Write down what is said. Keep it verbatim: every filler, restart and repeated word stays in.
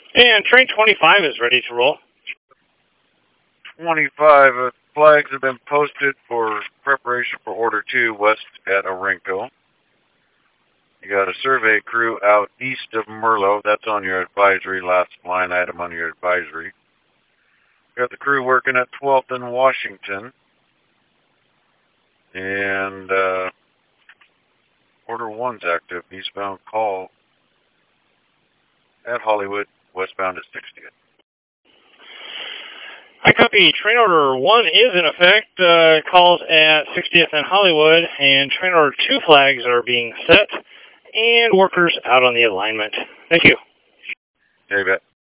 And train twenty-five is ready to roll. twenty-five uh, flags have been posted for preparation for Order two west at Orenco. You got a survey crew out east of Merlo. That's on your advisory, last line item on your advisory. You got the crew working at twelfth and Washington. And uh, Order one's active, eastbound call at Hollywood, westbound at sixtieth. I copy. Train order one is in effect. Uh, calls at sixtieth and Hollywood, and train order two flags are being set, and workers out on the alignment. Thank you. Okay, bet.